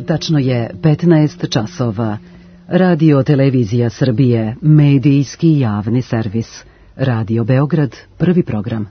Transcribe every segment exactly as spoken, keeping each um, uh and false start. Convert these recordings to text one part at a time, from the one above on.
Tačno je petnaest časova. Radio Televizija Srbije, medijski javni servis. Radio Beograd, prvi program.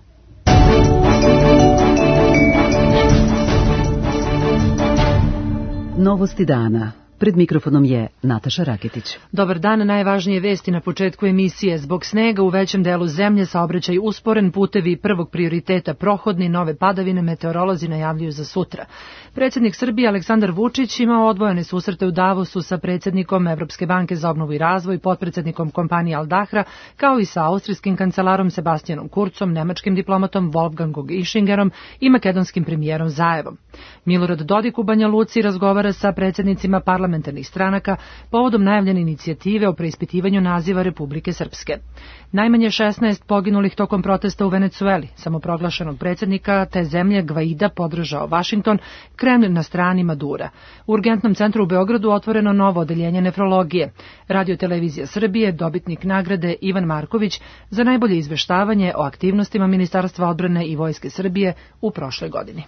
Novosti dana. Pred mikrofonom je Nataša Raketić. Dobar dan, najvažnije vesti na početku emisije. Zbog snega u većem delu zemlje saobraćaj usporen, putevi prvog prioriteta prohodni, nove padavine meteorolozi najavljuju za sutra. Predsjednik Srbije Aleksandar Vučić imao odvojene susrete u Davosu sa predsjednikom Evropske banke za obnovu i razvoj, potpredsjednikom kompanije Al Dahra, kao i sa austrijskim kancelarom Sebastianom Kurcom, nemačkim diplomatom Wolfgangom Ischingerom i makedonskim premijerom Zaevom. Milorad Dodik u Banja Luci razgovara sa predsjednicima parlamentarnih stranaka povodom najavljene inicijative o preispitivanju naziva Republike Srpske. Najmanje šesnaest poginulih tokom protesta u Venecueli, samoproglašenog predsjednika te zemlje Gvaida podržao Vašington, Kremlj na strani Madura. U urgentnom centru u Beogradu otvoreno novo odeljenje nefrologije. Radio Televizija Srbije, dobitnik nagrade Ivan Marković za najbolje izveštavanje o aktivnostima Ministarstva odbrane i Vojske Srbije u prošloj godini.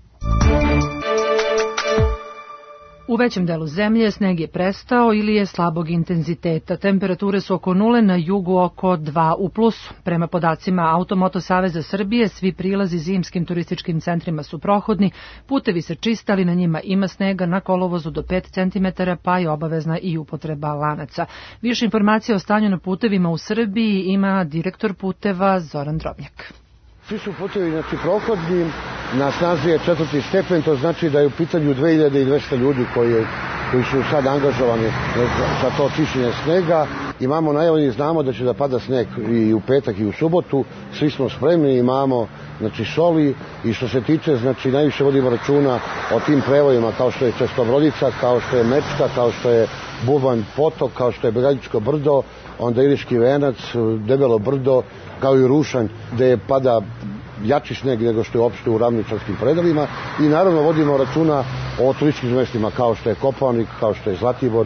U većem delu zemlje sneg je prestao ili je slabog intenziteta. Temperature su oko nule, na jugu oko dva u plusu. Prema podacima Automoto Saveza Srbije, svi prilazi zimskim turističkim centrima su prohodni, putevi se čiste, ali na njima ima snega, na kolovozu do pet centimetara, pa je obavezna i upotreba lanaca. Više informacija o stanju na putevima u Srbiji ima direktor puteva Zoran Drobnjak. Svi su putevi znači, prohodni, na snazi je četvrti stepen, to znači da je u pitanju dve hiljade dvesta ljudi koji, koji su sad angažovani za to čišćenje snega. Imamo najavu i znamo da će da pada sneg i u petak i u subotu, svi smo spremni, imamo znači, soli i što se tiče, znači najviše vodimo računa o tim prevojima kao što je Čestobrodica, kao što je Mečka, kao što je Bubanj potok, kao što je Beljajičko brdo, onda Iliški venac, Debelo brdo, kao i Rušanj, gde pada jači sneg nego što je uopšte u ravničarskim predelima i naravno vodimo računa o turističkim mestima kao što je Kopaonik, kao što je Zlatibor.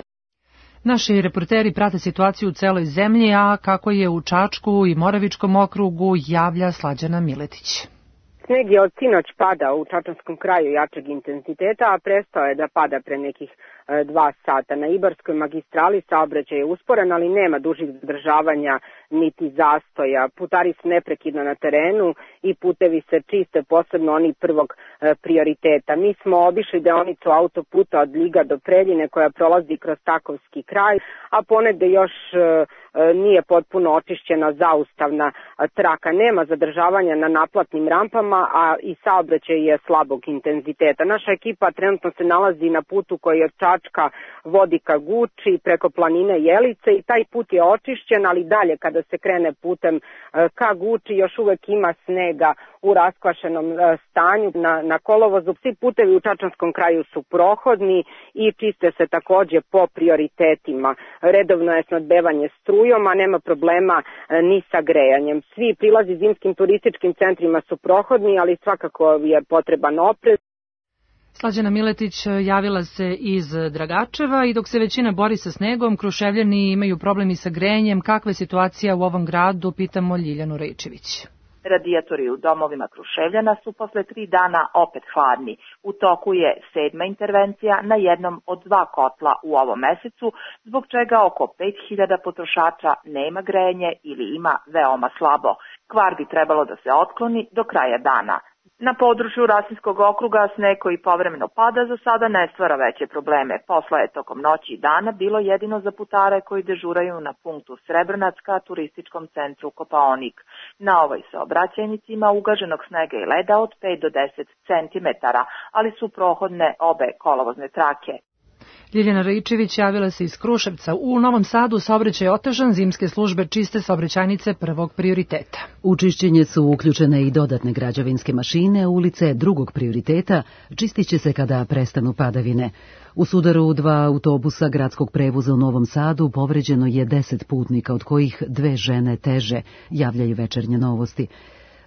Naši reporteri prate situaciju u celoj zemlji, a kako je u Čačku i Moravičkom okrugu javlja Slađana Miletić. Sneg je od sinoć pada u Čačanskom kraju jačeg intenziteta, a prestao je da pada pre nekih e, dva sata. Na Ibarskoj magistrali saobraćaj je usporen, ali nema dužih zadržavanja niti zastoja. Putari su neprekidno na terenu i putevi se čiste, posebno oni prvog e, prioriteta. Mi smo obišli deonicu autoputa od Ljiga do Preljine koja prolazi kroz Takovski kraj, a ponegde još e, nije potpuno očišćena zaustavna traka. Nema zadržavanja na naplatnim rampama, a i saobraćaj je slabog intenziteta. Naša ekipa trenutno se nalazi na putu koji od Čačka vodi ka Guči preko planine Jelice i taj put je očišćen, ali dalje kada se krene putem ka Guči još uvek ima snega u raskvašenom stanju na, na kolovozu. Svi putevi u Čačanskom kraju su prohodni i čiste se takođe po prioritetima. Redovno je snadbevanje strujom, a nema problema ni sa grejanjem. Svi prilazi zimskim turističkim centrima su prohodni, ali svakako je potreban oprez. Slađana Miletić javila se iz Dragačeva i dok se većina bori sa snegom, Kruševljani imaju problemi sa grejanjem. Kakva je situacija u ovom gradu, pitamo Ljiljanu Rejčević. Radijatori u domovima Kruševljana su posle tri dana opet hladni. U toku je sedma intervencija na jednom od dva kotla u ovom mesecu, zbog čega oko pet hiljada potrošača nema grejanje ili ima veoma slabo. Kvar bi trebalo da se otkloni do kraja dana. Na području Rasinskog okruga sneg koji povremeno pada za sada ne stvara veće probleme. Posla je tokom noći i dana bilo jedino za putare koji dežuraju na punktu Srebrnac ka turističkom centru Kopaonik. Na ovoj saobraćajnici ima ugaženog snega i leda od pet do deset centimetara, ali su prohodne obe kolovozne trake. Ljiljana Rejčević javila se iz Kruševca. U Novom Sadu saobraćaj je otežan, zimske službe čiste saobraćajnice prvog prioriteta. U čišćenje su uključene i dodatne građevinske mašine, ulice drugog prioriteta čistit će se kada prestanu padavine. U sudaru dva autobusa gradskog prevoza u Novom Sadu povređeno je deset putnika, od kojih dve žene teže, javljaju Večernje novosti.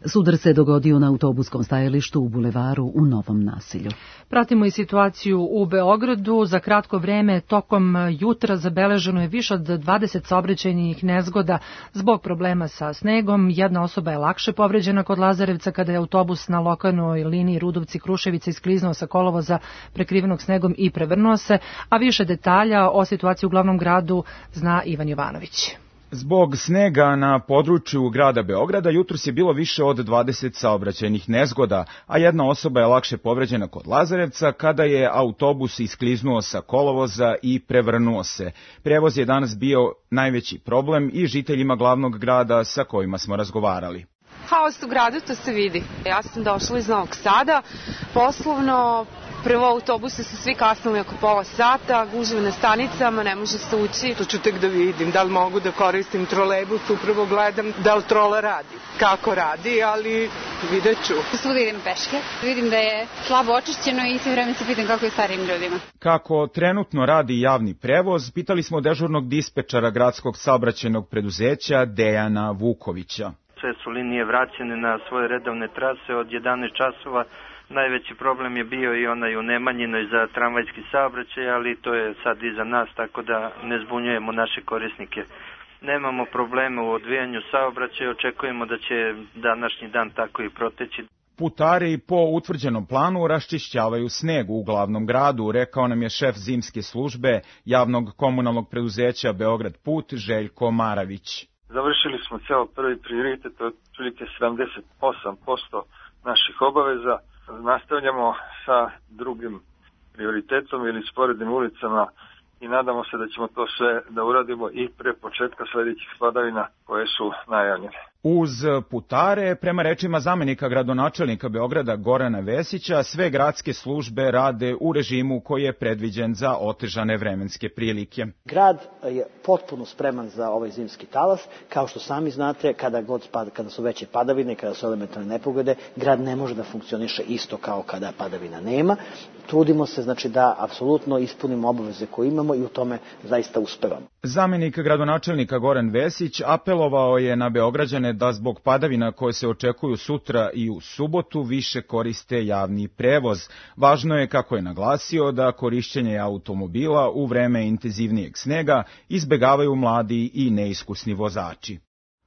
Sudar se dogodio na autobuskom stajalištu u bulevaru u Novom Nasilju. Pratimo i situaciju u Beogradu. Za kratko vreme tokom jutra zabeleženo je više od dvadeset saobraćajnih nezgoda zbog problema sa snegom. Jedna osoba je lakše povređena kod Lazarevca kada je autobus na lokalnoj liniji Rudovci-Kruševica iskliznuo sa kolovoza prekrivenog snegom i prevrnuo se, a više detalja o situaciji u glavnom gradu zna Ivan Jovanović. Zbog snega na području grada Beograda jutros je bilo više od dvadeset saobraćajnih nezgoda, a jedna osoba je lakše povređena kod Lazarevca kada je autobus iskliznuo sa kolovoza i prevrnuo se. Prevoz je danas bio najveći problem i žiteljima glavnog grada sa kojima smo razgovarali. Haos u gradu, to se vidi. Ja sam došla iz Novog Sada, poslovno. Prvo, autobuse su svi kasnili oko pola sata, gužve na stanicama, ne može se ući. To ću tek da vidim, da li mogu da koristim trolejbus, upravo gledam da li trola radi, kako radi, ali vidjet ću. Svuda idem peške, vidim da je slabo očišćeno i sve vreme se pitam kako je starijim ljudima. Kako trenutno radi javni prevoz, pitali smo dežurnog dispečara gradskog saobraćajnog preduzeća Dejana Vukovića. Sve su linije vraćene na svoje redovne trase od jedanaest časova. Najveći problem je bio i onaj u Nemanjinoj za tramvajski saobraćaj, ali to je sad iza nas, tako da ne zbunjujemo naše korisnike. Nemamo probleme u odvijanju saobraćaja, očekujemo da će današnji dan tako i proteći. Putari po utvrđenom planu raščišćavaju sneg u glavnom gradu, rekao nam je šef zimske službe javnog komunalnog preduzeća Beograd Put Željko Maravić. Završili smo ceo prvi prioritet, od prilike sedamdeset osam posto naših obaveza. Nastavljamo sa drugim prioritetom ili sporednim ulicama i nadamo se da ćemo to sve da uradimo i pre početka sledećih padavina koje su najavljene. Uz putare, prema rečima zamenika gradonačelnika Beograda Gorana Vesića, sve gradske službe rade u režimu koji je predviđen za otežane vremenske prilike. Grad je potpuno spreman za ovaj zimski talas. Kao što sami znate, kada, god pada, kada su veće padavine, kada su elementarne nepogode, grad ne može da funkcioniše isto kao kada padavina nema. Trudimo se znači da apsolutno ispunimo obaveze koje imamo i u tome zaista uspevamo. Zamenik gradonačelnika Goran Vesić apelovao je na Beograđane da zbog padavina koje se očekuju sutra i u subotu više koriste javni prevoz. Važno je, kako je naglasio, da korišćenje automobila u vreme intenzivnijeg snega izbegavaju mladi i neiskusni vozači.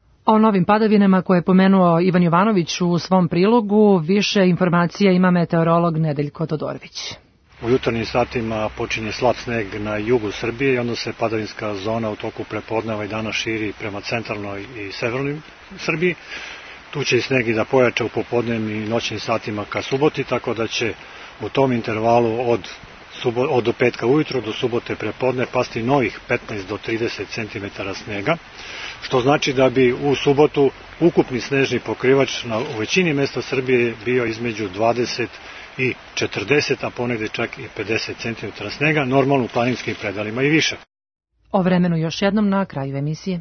O novim padavinama koje je pomenuo Ivan Jovanović u svom prilogu, više informacija ima meteorolog Nedeljko Todorović. U jutarnjim satima počinje slab sneg na jugu Srbije i onda se padavinska zona u toku prepodneva i dana širi prema centralnoj i severnoj Srbiji. Tu će i sneg i da pojača u popodnevnim i noćnim satima ka suboti, tako da će u tom intervalu od, subo, od do petka ujutro do subote prepodne pasti novih petnaest do trideset centimetara snega, što znači da bi u subotu ukupni snežni pokrivač na, u većini mesta Srbije bio između dvadeset i četrdeset, a ponegde čak i pedeset centimetara snega, normalno u planinskim predalima i više. O vremenu još jednom na kraju emisije.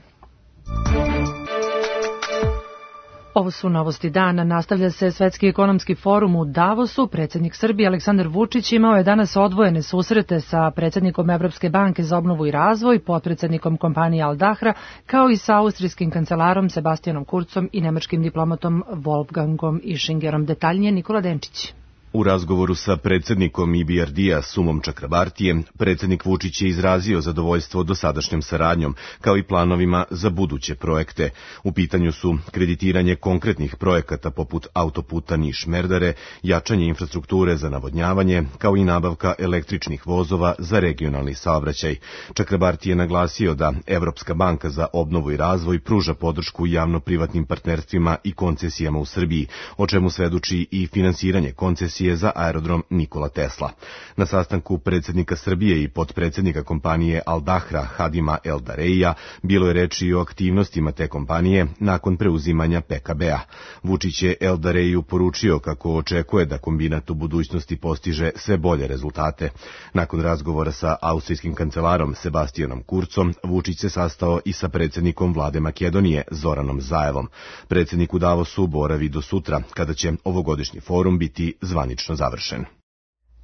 Ovo su novosti dana. Nastavlja se Svetski ekonomski forum u Davosu. Predsjednik Srbije Aleksandar Vučić imao je danas odvojene susrete sa predsjednikom Evropske banke za obnovu i razvoj, potpredsjednikom kompanije Al Dahra, kao i sa austrijskim kancelarom Sebastianom Kurzom i nemačkim diplomatom Wolfgangom Ischingerom. Detaljnije Nikola Denčić. U razgovoru sa predsjednikom I B R D-a Sumom Čakrabartijem, predsjednik Vučić je izrazio zadovoljstvo dosadašnjom saradnjom, kao i planovima za buduće projekte. U pitanju su kreditiranje konkretnih projekata poput autoputa Niš-Merdare, jačanje infrastrukture za navodnjavanje, kao i nabavka električnih vozova za regionalni saobraćaj. Čakrabarti je naglasio da Evropska banka za obnovu i razvoj pruža podršku javno-privatnim partnerstvima i koncesijama u Srbiji, o čemu svedoči i finansiranje koncesije za aerodrom Nikola Tesla. Na sastanku predsjednika Srbije i potpredsjednika kompanije Al Dahra Hadima El Dareija bilo je reči o aktivnostima te kompanije nakon preuzimanja P K B-a. Vučić je El Dareiju poručio kako očekuje da kombinat u budućnosti postiže sve bolje rezultate. Nakon razgovora sa austrijskim kancelarom Sebastianom Kurzom, Vučić se sastao i sa predsjednikom vlade Makedonije Zoranom Zaevom. Predsjednik u Davosu boravi do sutra, kada će ovogodišnji forum biti zvanično završen.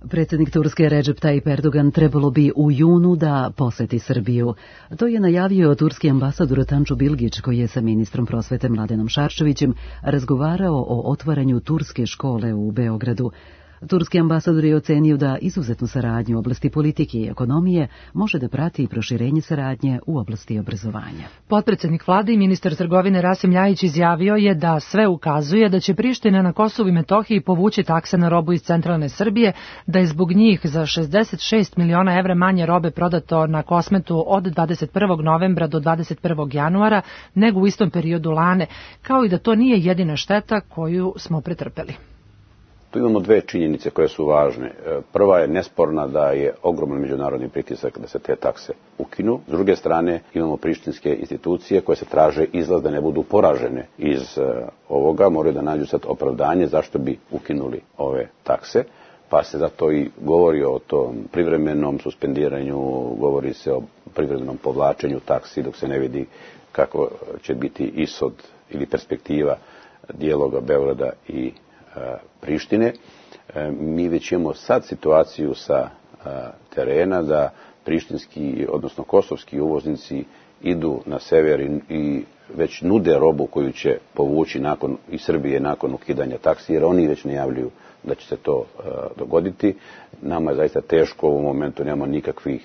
Predsjednik Turske Recep Tayyip Erdogan trebalo bi u junu da poseti Srbiju. To je najavio turski ambasador Tanju Bilgić, koji je sa ministrom prosvete Mladenom Šarčevićem razgovarao o otvaranju turske škole u Beogradu. Turski ambasador je ocenio da izuzetnu saradnju u oblasti politike i ekonomije može da prati i proširenje saradnje u oblasti obrazovanja. Potpredsednik vlade i ministar trgovine Rasim Ljajić izjavio je da sve ukazuje da će Priština na Kosovu i Metohiji povući takse na robu iz centralne Srbije, da je zbog njih za šezdeset šest miliona evra manje robe prodato na Kosmetu od dvadeset prvog novembra do dvadeset prvog januara nego u istom periodu lane, kao i da to nije jedina šteta koju smo pretrpeli. Tu imamo dve činjenice koje su važne. Prva je nesporna da je ogroman međunarodni pritisak da se te takse ukinu. S druge strane imamo prištinske institucije koje se traže izlaz da ne budu poražene iz ovoga, moraju da nađu sad opravdanje zašto bi ukinuli ove takse. Pa se zato i govori o tom privremenom suspendiranju, govori se o privremenom povlačenju taksi dok se ne vidi kako će biti ishod ili perspektiva dijaloga Beograda i Prištine. Mi već imamo sad situaciju sa terena da prištinski, odnosno kosovski uvoznici idu na sever i već nude robu koju će povući nakon, iz Srbije nakon ukidanja taksi, jer oni već najavljuju da će se to dogoditi. Nama je zaista teško, u ovom momentu nemamo nikakvih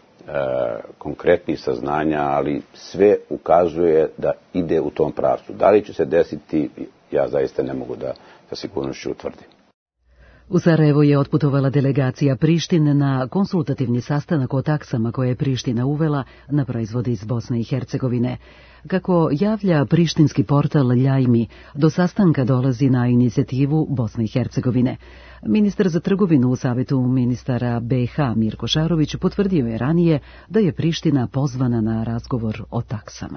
konkretnih saznanja, ali sve ukazuje da ide u tom pravcu. Da li će se desiti, ja zaista ne mogu da sa sigurnošću utvrdim. U Sarajevo je otputovala delegacija Prištine na konsultativni sastanak o taksama koje je Priština uvela na proizvode iz Bosne i Hercegovine. Kako javlja prištinski portal Ljajmi, do sastanka dolazi na inicijativu Bosne i Hercegovine. Ministar za trgovinu u Savetu ministara B i H Mirko Šarović potvrdio je ranije da je Priština pozvana na razgovor o taksama.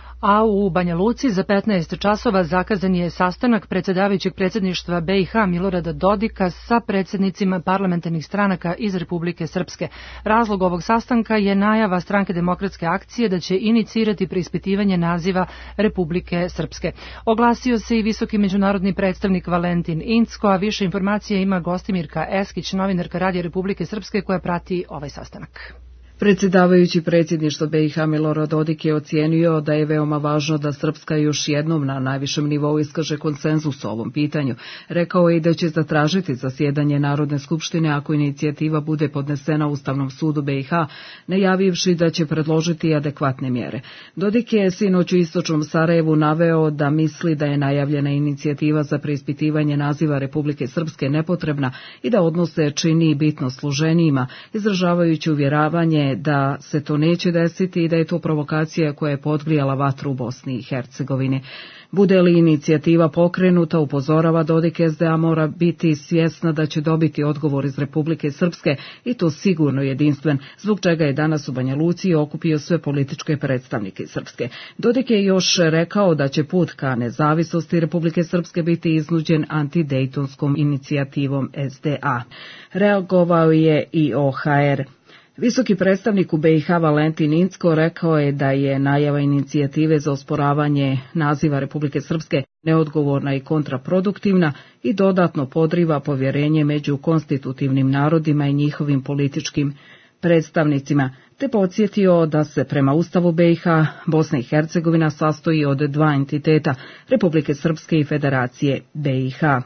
A u Banja Luci za petnaest časova zakazan je sastanak predsjedavajućeg predsjedništva B i H Milorada Dodika sa predsjednicima parlamentarnih stranaka iz Republike Srpske. Razlog ovog sastanka je najava Stranke demokratske akcije da će inicirati preispitivanje naziva Republike Srpske. Oglasio se i visoki međunarodni predstavnik Valentin Incko, a više informacija ima Gostimirka Eskić, novinarka Radija Republike Srpske koja prati ovaj sastanak. Predsjedavajući predsjedništvo B i H Milorad Dodik je ocijenio da je veoma važno da Srpska još jednom na najvišem nivou iskaže konsenzus o ovom pitanju. Rekao je i da će zatražiti zasjedanje Narodne skupštine ako inicijativa bude podnesena Ustavnom sudu B i H, najavivši da će predložiti adekvatne mjere. Dodik je sinoć u istočnom Sarajevu naveo da misli da je najavljena inicijativa za preispitivanje naziva Republike Srpske nepotrebna i da odnose čini bitno složenijima, izražavajući uvjeravanje da se to neće desiti i da je to provokacija koja je podgrijala vatru u Bosni i Hercegovini. Bude li inicijativa pokrenuta, upozorava Dodik, S D A mora biti svjesna da će dobiti odgovor iz Republike Srpske i to sigurno jedinstven, zbog čega je danas u Banja Luci okupio sve političke predstavnike Srpske. Dodik je još rekao da će put ka nezavisnosti Republike Srpske biti iznuđen antidejtonskom inicijativom S D A. Reagovao je i O H R. Visoki predstavnik u B i H Valentin Incko rekao je da je najava inicijative za osporavanje naziva Republike Srpske neodgovorna i kontraproduktivna i dodatno podriva povjerenje među konstitutivnim narodima i njihovim političkim predstavnicima, te podsjetio da se prema Ustavu B i H Bosna i Hercegovina sastoji od dva entiteta, Republike Srpske i Federacije B i H.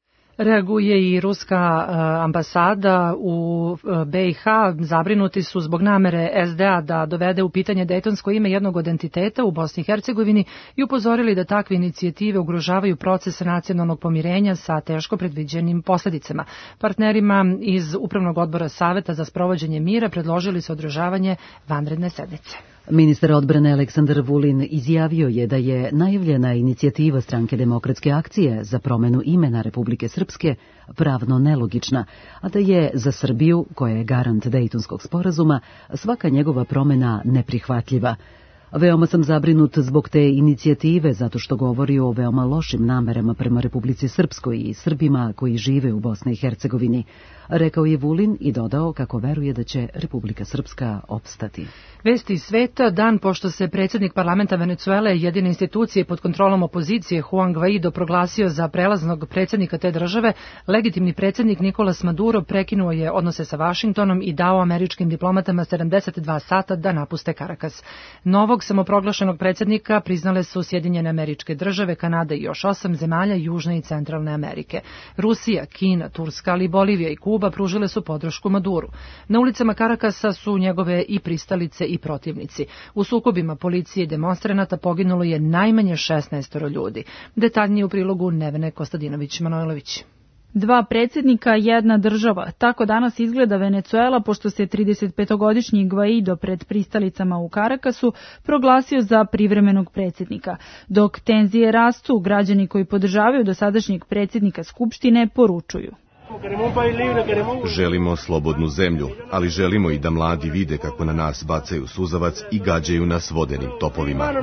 Reaguje i ruska ambasada u B i H. Zabrinuti su zbog namere S D A da dovede u pitanje dejtonsko ime jednog od entiteta u Bosni i Hercegovini i upozorili da takve inicijative ugrožavaju proces nacionalnog pomirenja sa teško predviđenim posljedicama. Partnerima iz Upravnog odbora Saveta za sprovođenje mira predložili su održavanje vanredne sednice. Ministar odbrane Aleksandar Vulin izjavio je da je najavljena inicijativa Stranke demokratske akcije za promjenu imena Republike Srpske pravno nelogična, a da je za Srbiju, koja je garant Dejtonskog sporazuma, svaka njegova promjena neprihvatljiva. Veoma sam zabrinut zbog te inicijative, zato što govori o veoma lošim namerama prema Republici Srpskoj i Srbima koji žive u Bosni i Hercegovini, rekao je Vulin i dodao kako veruje da će Republika Srpska opstati. Vesti iz sveta, dan pošto se predsjednik parlamenta Venecuele, jedine institucije pod kontrolom opozicije, Juan Guaido proglasio za prelaznog predsjednika te države, legitimni predsjednik Nicolas Maduro prekinuo je odnose sa Vašingtonom i dao američkim diplomatama sedamdeset dva sata da napuste Karakas. Novog samoproglašenog predsjednika priznale su Sjedinjene Američke Države, Kanada i još osam zemalja Južne i Centralne Amerike. Rusija, Kina, Turska, ali i Bolivija i Kuba pružile su podršku Maduru. Na ulicama Karakasa su njegove i pristalice i protivnici. U sukobima policije i demonstranata poginulo je najmanje šesnaest ljudi. Detaljnije u prilogu Nevene Kostadinović-Manojlović. Dva predsjednika, jedna država. Tako danas izgleda Venecuela, pošto se tridesetpetogodišnji Guaido pred pristalicama u Karakasu proglasio za privremenog predsjednika. Dok tenzije rastu, građani koji podržavaju dosadašnjeg predsjednika Skupštine poručuju: želimo slobodnu zemlju, ali želimo i da mladi vide kako na nas bacaju suzavac i gađaju nas vodenim topovima.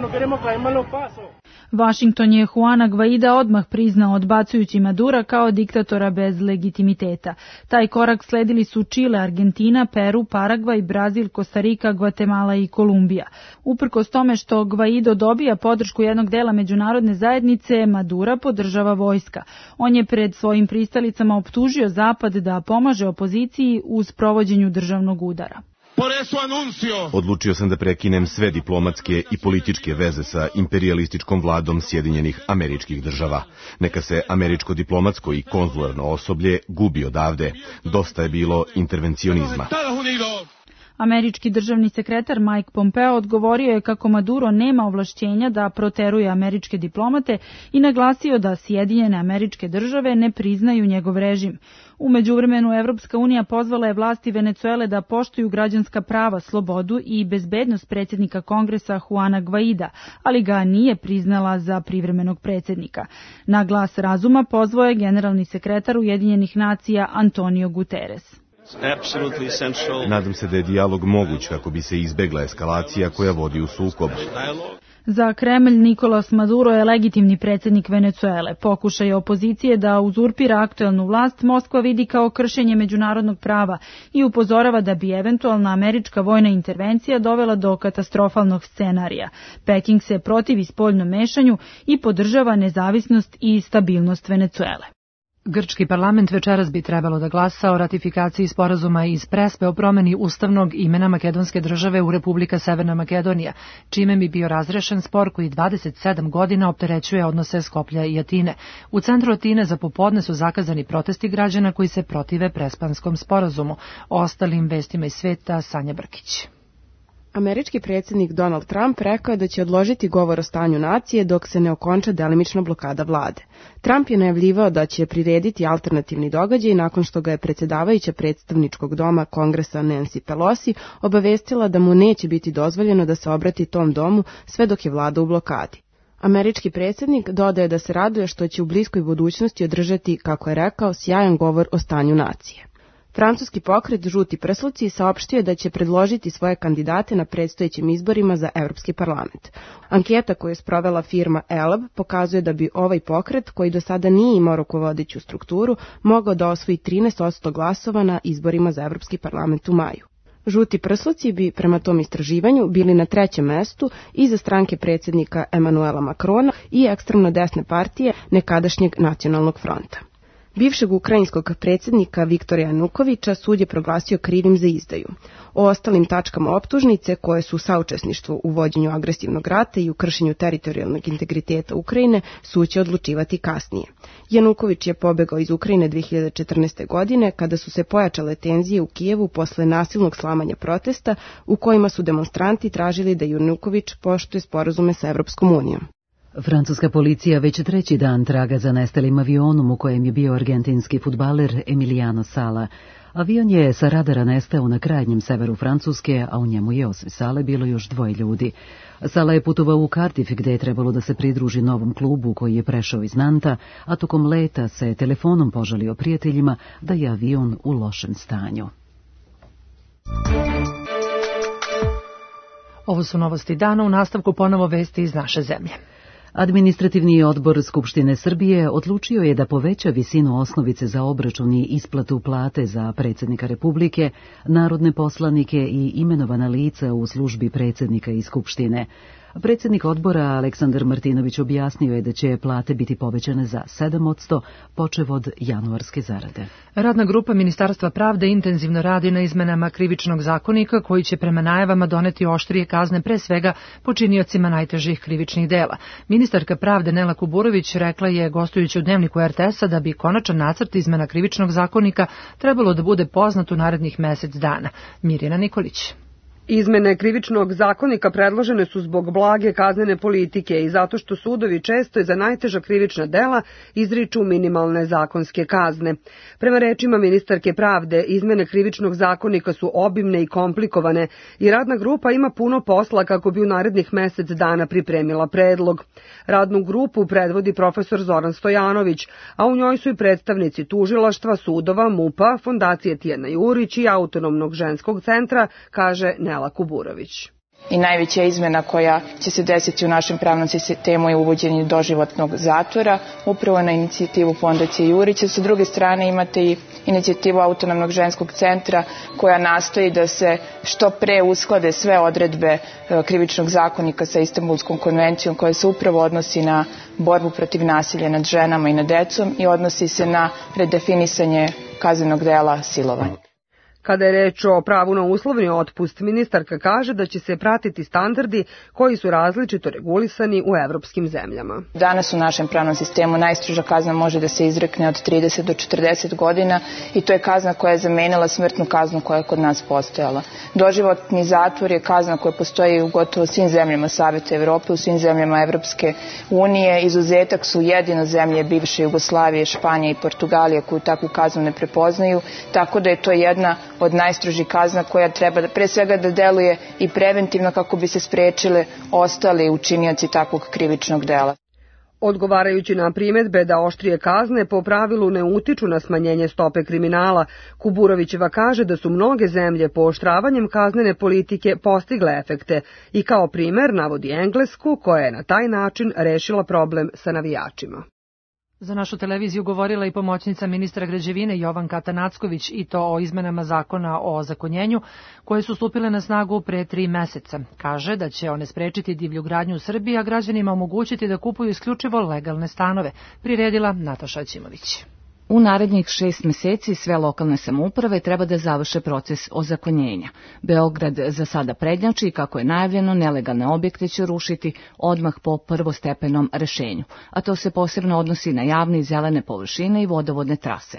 Vašington je Juana Guaida odmah priznao odbacujući Madura kao diktatora bez legitimiteta. Taj korak sledili su Čile, Argentina, Peru, Paragvaj, Brazil, Kostarika, Gvatemala i Kolumbija. Uprkos tome što Guaido dobija podršku jednog dela međunarodne zajednice, Madura podržava vojska. On je pred svojim pristalicama optužio Zapad da pomaže opoziciji u sprovođenju državnog udara. Odlučio sam da prekinem sve diplomatske i političke veze sa imperialističkom vladom Sjedinjenih Američkih Država. Neka se američko diplomatsko i konzularno osoblje gubi odavde. Dosta je bilo intervencionizma. Američki državni sekretar Mike Pompeo odgovorio je kako Maduro nema ovlašćenja da proteruje američke diplomate i naglasio da Sjedinjene Američke Države ne priznaju njegov režim. U međuvremenu Evropska unija pozvala je vlasti Venecuele da poštuju građanska prava, slobodu i bezbednost predsjednika Kongresa Juana Guaida, ali ga nije priznala za privremenog predsjednika. Na glas razuma pozvao je generalni sekretar Ujedinjenih nacija Antonio Guterres. Nadam se da je dijalog moguć kako bi se izbegla eskalacija koja vodi u sukob. Za Kremlj Nicolas Maduro je legitimni predsjednik Venecuele. Pokušaj opozicije da uzurpira aktuelnu vlast Moskva vidi kao kršenje međunarodnog prava i upozorava da bi eventualna američka vojna intervencija dovela do katastrofalnog scenarija. Peking se protivi spoljnom mešanju i podržava nezavisnost i stabilnost Venecuele. Grčki parlament večeras bi trebalo da glasa o ratifikaciji sporazuma iz Prespe o promeni ustavnog imena makedonske države u Republika Severna Makedonija, čime bi bio razrešen spor koji dvadeset sedam godina opterećuje odnose Skoplja i Atine. U centru Atine za popodne su zakazani protesti građana koji se protive Prespanskom sporazumu. O ostalim vestima iz sveta Sanja Brkić. Američki predsjednik Donald Trump rekao je da će odložiti govor o stanju nacije dok se ne okonča delimična blokada vlade. Trump je najavljivao da će prirediti alternativni događaj nakon što ga je predsjedavajuća predstavničkog doma Kongresa Nancy Pelosi obavestila da mu neće biti dozvoljeno da se obrati tom domu sve dok je vlada u blokadi. Američki predsjednik dodaje da se raduje što će u bliskoj budućnosti održati, kako je rekao, sjajan govor o stanju nacije. Francuski pokret Žuti prsluci saopštio je da će predložiti svoje kandidate na predstojećim izborima za Evropski parlament. Anketa koju je sprovela firma Elab pokazuje da bi ovaj pokret, koji do sada nije imao rukovodeću strukturu, mogao da osvoji trinaest posto glasova na izborima za Evropski parlament u maju. Žuti prsluci bi prema tom istraživanju bili na trećem mestu iza stranke predsjednika Emanuela Macrona i ekstremno desne partije nekadašnjeg Nacionalnog fronta. Bivšeg ukrajinskog predsjednika Viktora Janukovića sud je proglasio krivim za izdaju. O ostalim tačkama optužnice, koje su saučesništvo u vođenju agresivnog rata i u kršenju teritorijalnog integriteta Ukrajine, sud će odlučivati kasnije. Januković je pobegao iz Ukrajine dve hiljade četrnaeste. godine kada su se pojačale tenzije u Kijevu posle nasilnog slamanja protesta u kojima su demonstranti tražili da Januković poštuje sporazume sa Evropskom unijom. Francuska policija već treći dan traga za nestalim avionom u kojem je bio argentinski fudbaler Emiliano Sala. Avion je sa radara nestao na krajnjem severu Francuske, a u njemu je osim Sale bilo još dvoje ljudi. Sala je putovao u Cardiff gde je trebalo da se pridruži novom klubu koji je prešao iz Nanta, a tokom leta se telefonom požalio prijateljima da je avion u lošem stanju. Ovo su novosti dana, u nastavku ponovo vesti iz naše zemlje. Administrativni odbor Skupštine Srbije odlučio je da poveća visinu osnovice za obračun i isplatu plate za predsjednika Republike, narodne poslanike i imenovana lica u službi predsjednika i Skupštine. Predsjednik odbora Aleksandar Martinović objasnio je da će plate biti povećane za sedam posto počev od januarske zarade. Radna grupa Ministarstva pravde intenzivno radi na izmenama krivičnog zakonika koji će prema najavama doneti oštrije kazne pre svega počiniocima najtežih krivičnih dela. Ministarka pravde Nela Kuburović rekla je gostujući u Dnevniku er te es-a da bi konačan nacrt izmena krivičnog zakonika trebalo da bude poznat u narednih mesec dana. Mirjana Nikolić. Izmene krivičnog zakonika predložene su zbog blage kaznene politike i zato što sudovi često za najteža krivična dela izriču minimalne zakonske kazne. Prema rečima ministarke pravde, izmene krivičnog zakonika su obimne i komplikovane i radna grupa ima puno posla kako bi u narednih mesec dana pripremila predlog. Radnu grupu predvodi profesor Zoran Stojanović, a u njoj su i predstavnici tužilaštva, sudova, MUP-a, Fondacije Tijana Jurić i Autonomnog ženskog centra, kaže Nela Kuburović. I najveća izmena koja će se desiti u našem pravnom sistemu je uvođenje doživotnog zatvora, upravo na inicijativu Fondacije Jurića. Sa druge strane imate i inicijativu Autonomnog ženskog centra koja nastoji da se što pre usklade sve odredbe krivičnog zakonika sa Istanbulskom konvencijom koja se upravo odnosi na borbu protiv nasilja nad ženama i nad decom i odnosi se na redefinisanje kaznenog dela silovanja. Kada je reč o pravu na uslovni otpust, ministarka kaže da će se pratiti standardi koji su različito regulisani u evropskim zemljama. Danas u našem pravnom sistemu najstroža kazna može da se izrekne od trideset do četrdeset godina i to je kazna koja je zamenila smrtnu kaznu koja je kod nas postojala. Doživotni zatvor je kazna koja postoji u gotovo svim zemljama Saveta Evrope, u svim zemljama Evropske unije. Izuzetak su jedino zemlje bivše Jugoslavije, Španija i Portugalija koju takvu kaznu ne prepoznaju, tako da je to jedna od najstrožih kazna koja treba pre svega da deluje i preventivno kako bi se sprečile ostali učinioci takvog krivičnog dela. Odgovarajući na primedbe da oštrije kazne po pravilu ne utiču na smanjenje stope kriminala, Kuburovićeva kaže da su mnoge zemlje pooštravanjem kaznene politike postigle efekte i kao primer navodi Englesku koja je na taj način rešila problem sa navijačima. Za našu televiziju govorila i pomoćnica ministra građevine Jovanka Atanacković i to o izmenama zakona o ozakonjenju koje su stupile na snagu pre tri meseca. Kaže da će one sprečiti divlju gradnju u Srbiji, a građanima omogućiti da kupuju isključivo legalne stanove, priredila Nataša Ćimović. U narednih šest meseci sve lokalne samouprave treba da završe proces ozakonjenja. Beograd za sada prednjači i kako je najavljeno, nelegalne objekte će rušiti odmah po prvostepenom rešenju, a to se posebno odnosi na javne i zelene površine i vodovodne trase.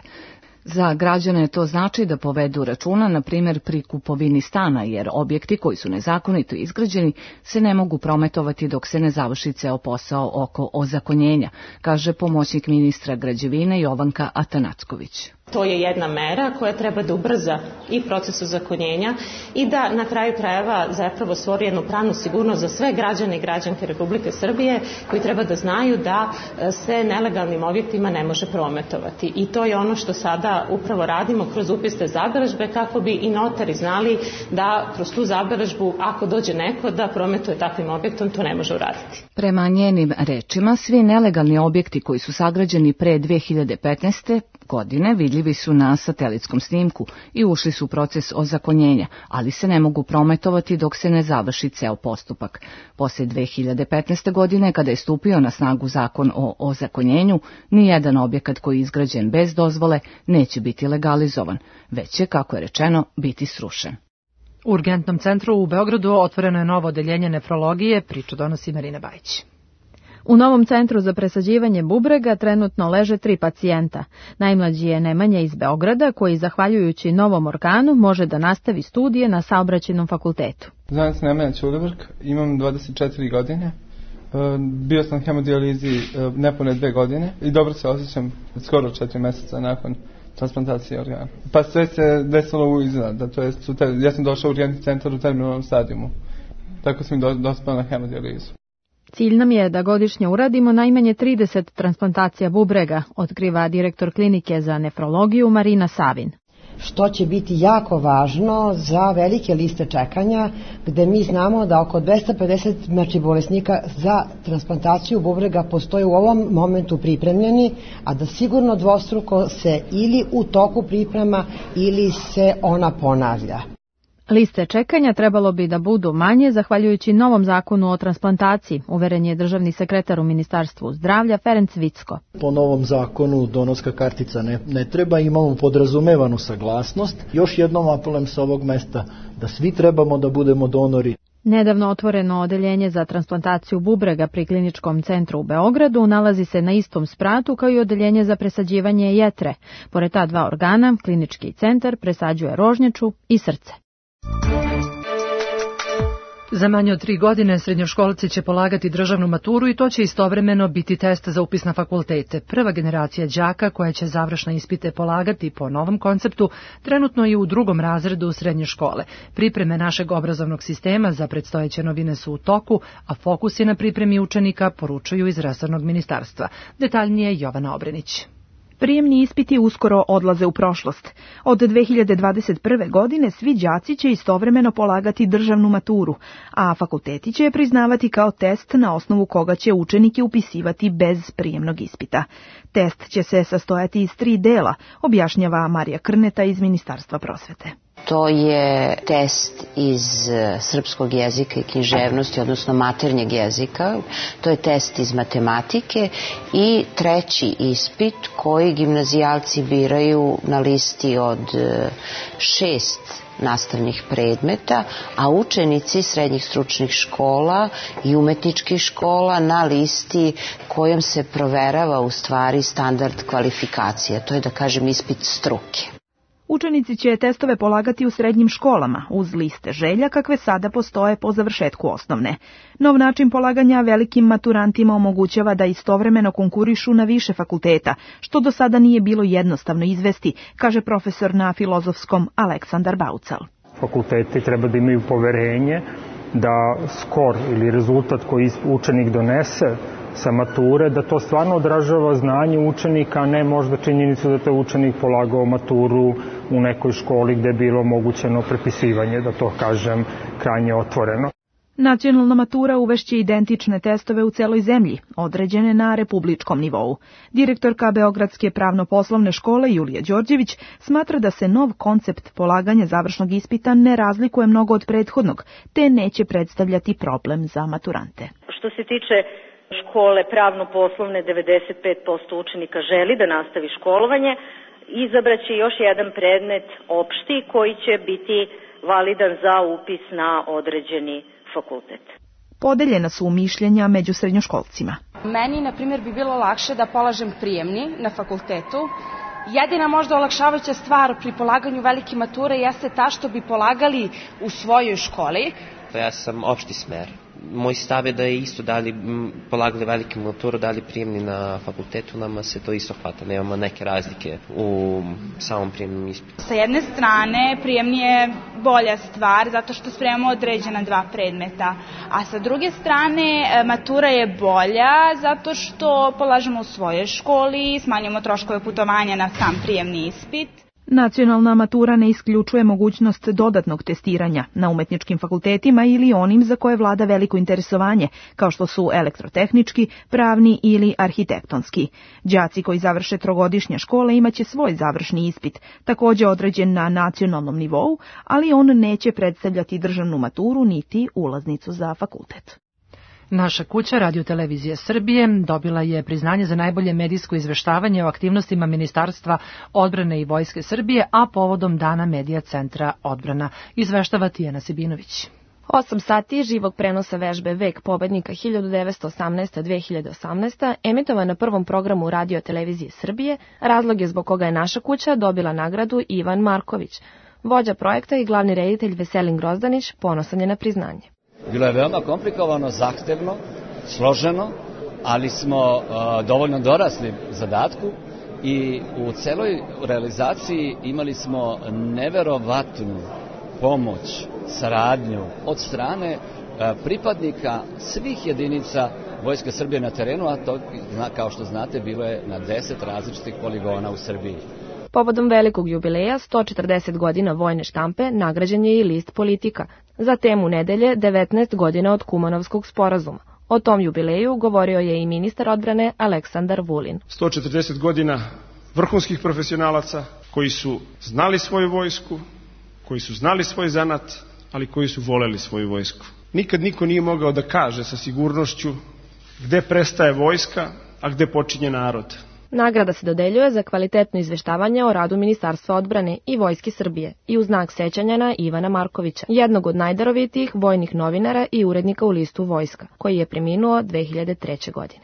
Za građane to znači da povedu računa, na primjer, pri kupovini stana, jer objekti koji su nezakonito izgrađeni se ne mogu prometovati dok se ne završi ceo posao oko ozakonjenja, kaže pomoćnik ministra građevine Jovanka Atanacković. To je jedna mera koja treba da ubrza i proces ozakonjenja i da na kraju krajeva zapravo stvori jednu pravnu sigurnost za sve građane i građanke Republike Srbije koji treba da znaju da se nelegalnim objektima ne može prometovati. I to je ono što sada upravo radimo kroz upisne zabeležbe kako bi i notari znali da kroz tu zabeležbu ako dođe neko da prometuje takvim objektom to ne može uraditi. Prema njenim rečima, svi nelegalni objekti koji su sagrađeni pre dve hiljade petnaeste. godine vidljivi su na satelitskom snimku i ušli su u proces ozakonjenja, ali se ne mogu prometovati dok se ne završi ceo postupak. Posle dve hiljade petnaeste. godine, kada je stupio na snagu zakon o ozakonjenju, nijedan objekat koji je izgrađen bez dozvole neće biti legalizovan, već će, kako je rečeno, biti srušen. U urgentnom centru u Beogradu otvoreno je novo odeljenje nefrologije, priču donosi Marina Bajić. U novom centru za presađivanje bubrega trenutno leže tri pacijenta. Najmlađi je Nemanja iz Beograda, koji zahvaljujući novom organu može da nastavi studije na Saobraćajnom fakultetu. Zovem se Nemanja Ćulibrk, imam dvadeset četiri godine, bio sam na hemodijalizi nepune dve godine i dobro se osjećam skoro četiri meseca nakon transplantacije organa. Pa sve se desilo u iznenada, to jest ja sam došao u urgentni centar u terminalnom stadijumu, tako sam i dospao na hemodijalizu. Cilj nam je da godišnje uradimo najmanje trideset transplantacija bubrega, otkriva direktor klinike za nefrologiju Marina Savin. što će biti jako važno za velike liste čekanja, gde mi znamo da oko dvesta pedeset znači, bolesnika za transplantaciju bubrega postoje u ovom momentu pripremljeni, a da sigurno dvostruko se ili u toku priprema ili se ona ponavlja. Liste čekanja trebalo bi da budu manje zahvaljujući novom zakonu o transplantaciji, uveren je državni sekretar u Ministarstvu zdravlja Ferenc Vicko. Po novom zakonu donorska kartica ne, ne treba, imamo podrazumevanu saglasnost. Još jednom apelujem sa ovog mesta da svi trebamo da budemo donori. Nedavno otvoreno odeljenje za transplantaciju bubrega pri Kliničkom centru u Beogradu nalazi se na istom spratu kao i odeljenje za presađivanje jetre. Pored ta dva organa, Klinički centar presađuje rožnjaču i srce. Za manje od tri godine srednjoškolci će polagati državnu maturu i to će istovremeno biti test za upis na fakultete. Prva generacija đaka koja će završne ispite polagati po novom konceptu trenutno je u drugom razredu srednje škole. Pripreme našeg obrazovnog sistema za predstojeće novine su u toku, a fokus je na pripremi učenika, poručuju iz resornog ministarstva. Detaljnije Jovana Obrenić. Prijemni ispiti uskoro odlaze u prošlost. Od dve hiljade dvadeset prve. godine svi đaci će istovremeno polagati državnu maturu, a fakulteti će je priznavati kao test na osnovu koga će učenike upisivati bez prijemnog ispita. Test će se sastojati iz tri dela, objašnjava Marija Krneta iz Ministarstva prosvete. To je test iz srpskog jezika i književnosti, odnosno maternjeg jezika. To je test iz matematike i treći ispit koji gimnazijalci biraju na listi od šest nastavnih predmeta, a učenici srednjih stručnih škola i umetničkih škola na listi kojom se proverava u stvari standard kvalifikacije. To je, da kažem, ispit struke. Učenici će testove polagati u srednjim školama, uz liste želja kakve sada postoje po završetku osnovne. Nov način polaganja velikim maturantima omogućava da istovremeno konkurišu na više fakulteta, što do sada nije bilo jednostavno izvesti, kaže profesor na Filozofskom Aleksandar Baucal. Fakulteti treba da imaju poverenje da skor ili rezultat koji učenik donese sa mature, da to stvarno odražava znanje učenika, a ne možda činjenicu da te učenik polagao maturu u nekoj školi gde je bilo omogućeno prepisivanje, da to kažem krajnje otvoreno. Nacionalna matura uvešće identične testove u celoj zemlji, određene na republičkom nivou. Direktorka Beogradske pravno-poslovne škole Julija Đorđević smatra da se nov koncept polaganja završnog ispita ne razlikuje mnogo od prethodnog, te neće predstavljati problem za maturante. Što se tiče škole pravno-poslovne, devedeset pet posto učenika želi da nastavi školovanje, izabraće još jedan predmet opšti koji će biti validan za upis na određeni fakultet. Podeljena su mišljenja među srednjoškolcima. Meni, na primjer, bi bilo lakše da polažem prijemni na fakultetu. Jedina možda olakšavajuća stvar pri polaganju velike mature jeste ta što bi polagali u svojoj školi. Ja sam opšti smer. Moj stav je da je isto da li polagali velike maturu, da li prijemni na fakultetu, nama se to isto hvata, nemamo neke razlike u samom prijemnom ispitu. Sa jedne strane prijemni je bolja stvar zato što spremamo određena dva predmeta, a sa druge strane matura je bolja zato što polažemo u svojoj školi, smanjujemo troškove putovanja na sam prijemni ispit. Nacionalna matura ne isključuje mogućnost dodatnog testiranja na umetničkim fakultetima ili onim za koje vlada veliko interesovanje, kao što su elektrotehnički, pravni ili arhitektonski. Đaci koji završe trogodišnje škole imaće svoj završni ispit, također određen na nacionalnom nivou, ali on neće predstavljati državnu maturu niti ulaznicu za fakultet. Naša kuća, Radio-televizija Srbije, dobila je priznanje za najbolje medijsko izveštavanje o aktivnostima Ministarstva odbrane i Vojske Srbije, a povodom Dana medija centra odbrana. Izveštava Tijana Sebinović. Osam sati živog prenosa vežbe Vek pobednika hiljadu devetsto osamnaesta do dve hiljade osamnaeste. emitovan na prvom programu Radio-televizije Srbije. Razlog je zbog koga je naša kuća dobila nagradu Ivan Marković. Vođa projekta i glavni reditelj Veselin Grozdanić ponosan je na priznanje. Bilo je veoma komplikovano, zahtevno, složeno, ali smo uh, dovoljno dorasli zadatku i u celoj realizaciji imali smo neverovatnu pomoć, saradnju od strane uh, pripadnika svih jedinica Vojske Srbije na terenu, a to, kao što znate, bilo je na deset različitih poligona u Srbiji. Povodom velikog jubileja sto četrdeset godina vojne štampe nagrađen je i list Politika. Za temu nedelje devetnaest godina od Kumanovskog sporazuma. O tom jubileju govorio je i ministar odbrane Aleksandar Vulin. sto četrdeset godina vrhunskih profesionalaca koji su znali svoju vojsku, koji su znali svoj zanat, ali koji su voleli svoju vojsku. Nikad niko nije mogao da kaže sa sigurnošću gde prestaje vojska, a gde počinje narod. Nagrada se dodeljuje za kvalitetno izveštavanje o radu Ministarstva odbrane i Vojske Srbije i u znak sećanja na Ivana Markovića, jednog od najdarovitijih vojnih novinara i urednika u listu Vojska, koji je preminuo dve hiljade treće. godine.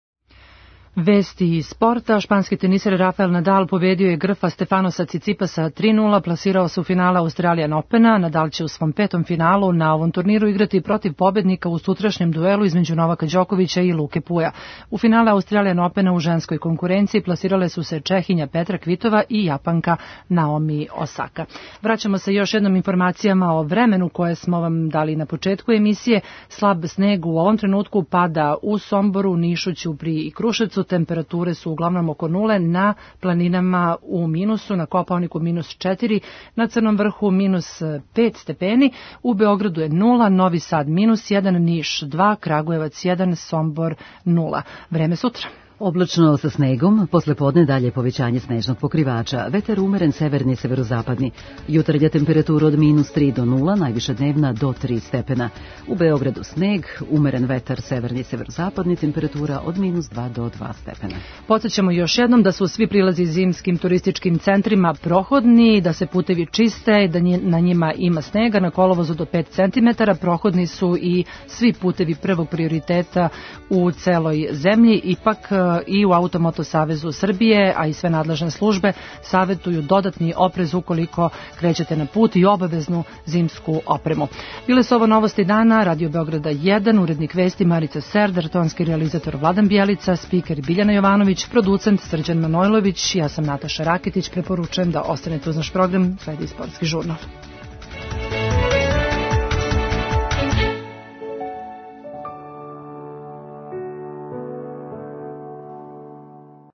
Vesti iz sporta. Španski teniser Rafael Nadal pobedio je Grfa Stefanosa Cicipasa tri nula, plasirao se u finale Australian Opena. Nadal će u svom petom finalu na ovom turniru igrati protiv pobednika u sutrašnjem duelu između Novaka Đokovića i Luke Puja. U finale Australian Opena u ženskoj konkurenciji plasirale su se Čehinja Petra Kvitova i Japanka Naomi Osaka. Vraćamo se još jednom informacijama o vremenu koje smo vam dali na početku emisije. Slab sneg u ovom trenutku pada u Somboru, Nišu, Ćupriji i Kruševcu. Temperature su uglavnom oko nule, na planinama u minusu, na Kopaoniku minus četiri, na Crnom vrhu minus pet stepeni, u Beogradu je nula, Novi Sad minus jedan, Niš dva, Kragujevac jedan, Sombor nula. Vreme sutra. Oblačno sa snegom, posle podne dalje povećanje snežnog pokrivača, vetar umeren severni severozapadni, jutarnja temperatura od minus tri do nula, najviša dnevna do tri stepena. U Beogradu sneg, umeren vetar severni severozapadni, temperatura od minus dva do dva stepena. Podsećamo još jednom da su svi prilazi zimskim turističkim centrima prohodni, da se putevi čiste, da na njima ima snega, na kolovozu do pet centimetara, prohodni su i svi putevi prvog prioriteta u celoj zemlji, ipak i u Automoto savezu Srbije, a i sve nadležne službe savetuju dodatni oprez ukoliko krećete na put i obaveznu zimsku opremu. Bile su ovo novosti dana, Radio Beograda jedan, urednik vesti Marica Serdar, tonski realizator Vladan Bjelica, spiker Biljana Jovanović, producent Srđan Manojlović, ja sam Nataša Raketić, preporučujem da ostanete uz naš program, sledi sportski žurnal.